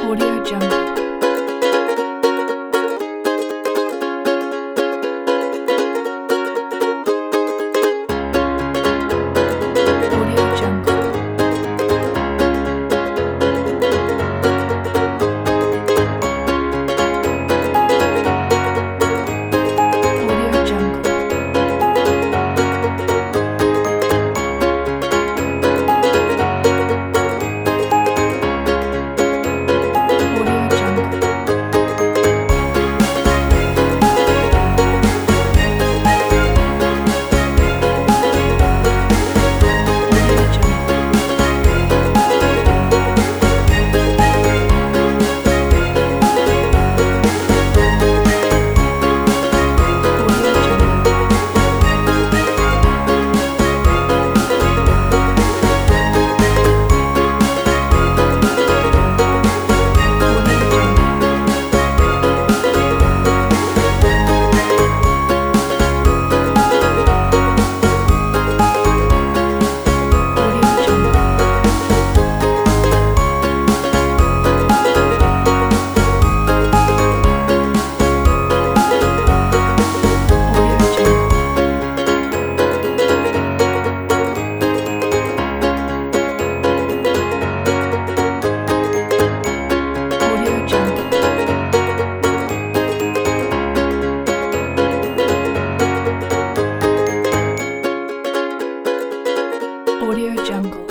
Audio Jungle. Audio Jungle. Audio Jungle. Audio Jungle. Audio Jungle. Audio Jungle. Audio Jungle. Audio Jungle. Audio Jungle. Audio Jungle. Audio Jungle.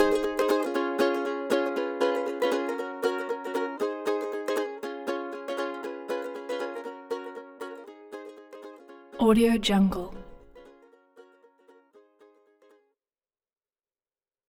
Audio Jungle.